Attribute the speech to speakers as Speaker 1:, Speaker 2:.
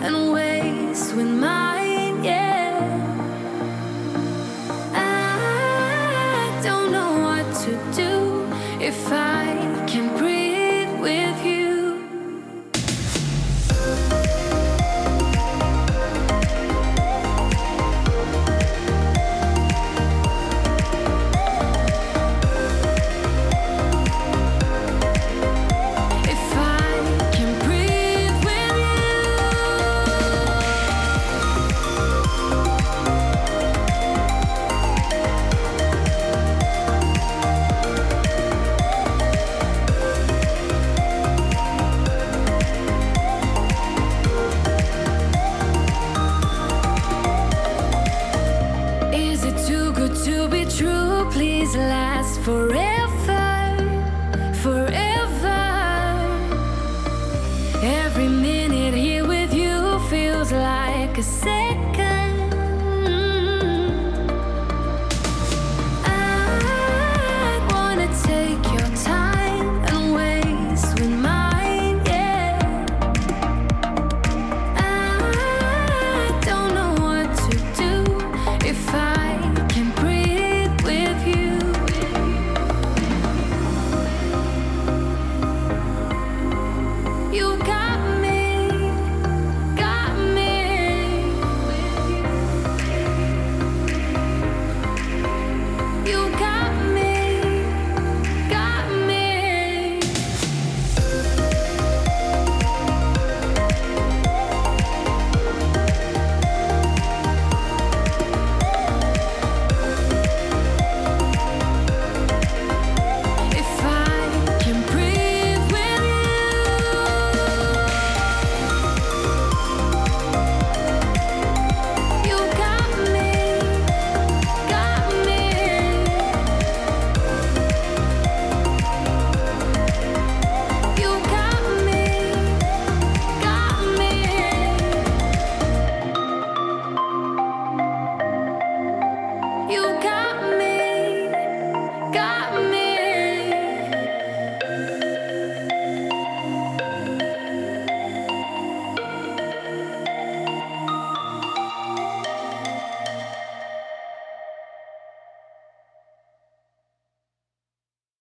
Speaker 1: and waste with mine, yeah. I don't know what to do if I can breathe with you. To be true, please last forever, forever. Every minute here with you feels like a